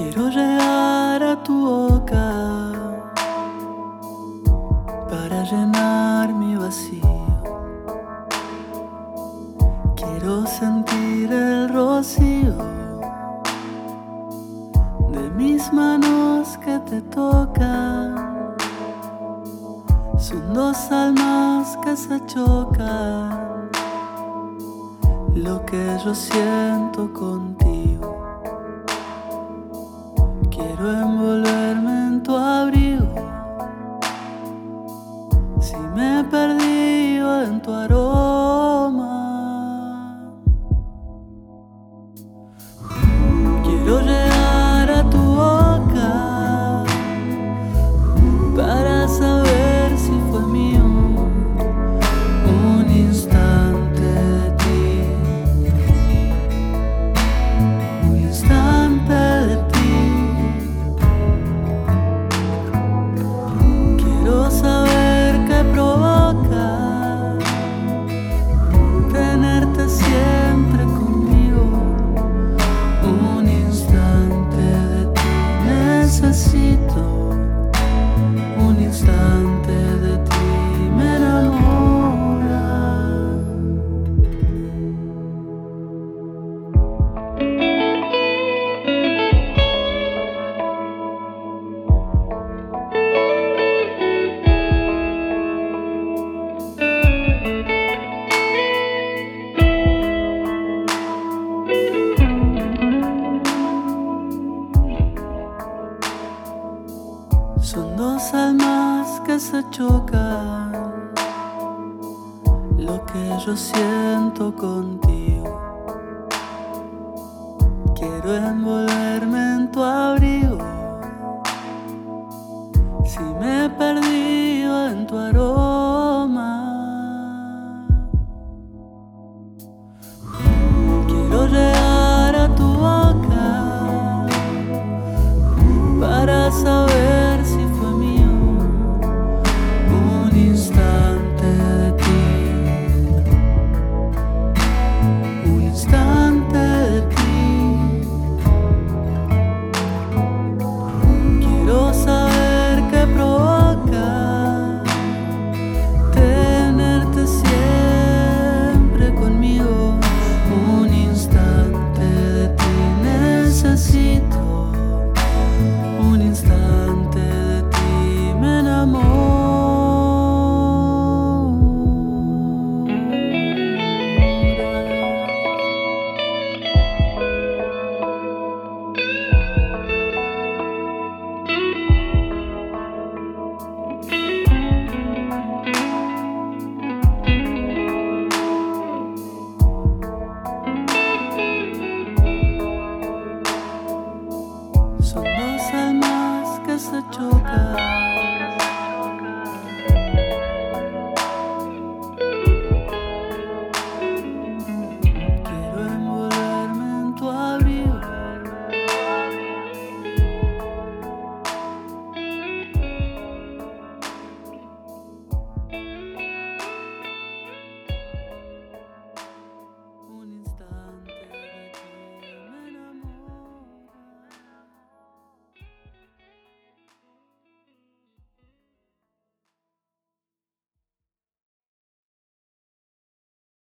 Quiero llegar a tu boca para llenar mi vacío. Quiero sentir el rocío de mis manos que te tocan. Son dos almas que se chocan. Lo que yo siento contigo. Quiero envolverme en tu abrigo. Si me he perdido en tu aroma. Quiero llegar a tu boca para saber si fue mío un instante de ti, un instante de ti. Quiero saber qué provoca tenerte siempre conmigo. Un instante de ti necesito, un instante de ti me enamora. Son dos almas que se chocan. Lo que yo siento contigo. Quiero envolverme en tu abrigo. Si me he perdido en tu aroma. Quiero llegar a tu boca para saber si fue mío un instante de ti, un instante de ti. Quiero saber qué provoca tenerte siempre conmigo. Un instante de ti necesito.